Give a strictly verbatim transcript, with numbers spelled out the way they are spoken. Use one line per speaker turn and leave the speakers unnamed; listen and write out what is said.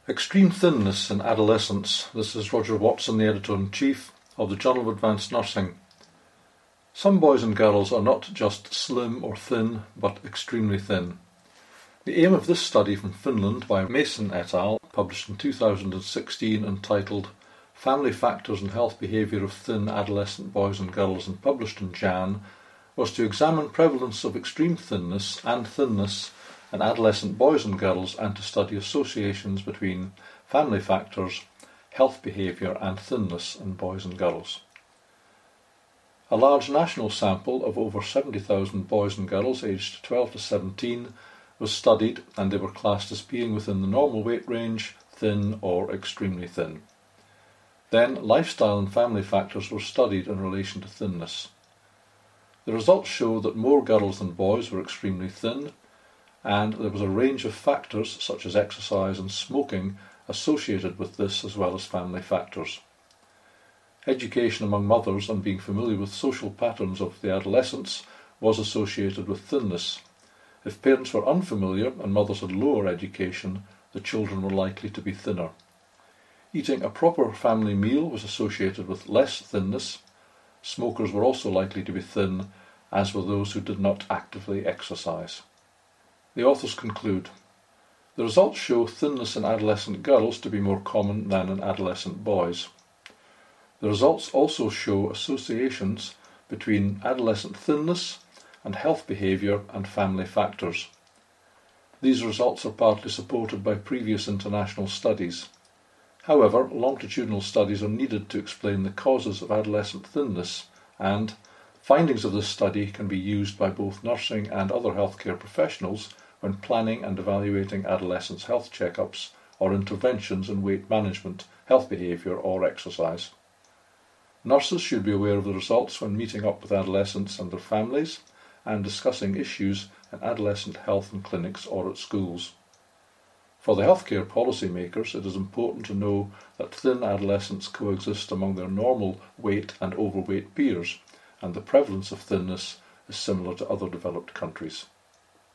Extreme thinness in adolescence. This is Roger Watson, the Editor-in-Chief of the Journal of Advanced Nursing. Some boys and girls are not just slim or thin, but extremely thin. The aim of this study from Finland by Mason et al., published in two thousand sixteen, entitled Family Factors and Health Behaviour of Thin Adolescent Boys and Girls and published in Jan, was to examine prevalence of extreme thinness and thinness in adolescent boys and girls and to study associations between family factors, health behaviour and thinness in boys and girls. A large national sample of over seventy thousand boys and girls aged twelve to seventeen was studied, and they were classed as being within the normal weight range, thin or extremely thin. Then lifestyle and family factors were studied in relation to thinness. The results show that more girls than boys were extremely thin, and there was a range of factors such as exercise and smoking associated with this, as well as family factors. Education among mothers and being familiar with social patterns of the adolescents was associated with thinness. If parents were unfamiliar and mothers had lower education, the children were likely to be thinner. Eating a proper family meal was associated with less thinness. Smokers were also likely to be thin, as were those who did not actively exercise. The authors conclude, the results show thinness in adolescent girls to be more common than in adolescent boys. The results also show associations between adolescent thinness and health behaviour and family factors. These results are partly supported by previous international studies. However, longitudinal studies are needed to explain the causes of adolescent thinness, and findings of this study can be used by both nursing and other healthcare professionals when planning and evaluating adolescents' health checkups or interventions in weight management, health behaviour or exercise. Nurses should be aware of the results when meeting up with adolescents and their families and discussing issues in adolescent health in clinics or at schools. For the healthcare policymakers, it is important to know that thin adolescents coexist among their normal weight and overweight peers, and the prevalence of thinness is similar to other developed countries.